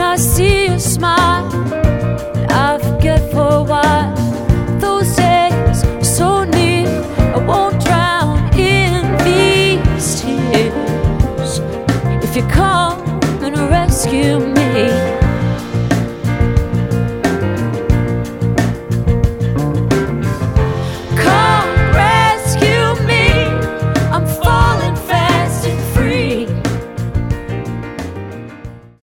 I see your smile, I forget for a while. Those days are so near, I won't drown in these tears. If you come and rescue me,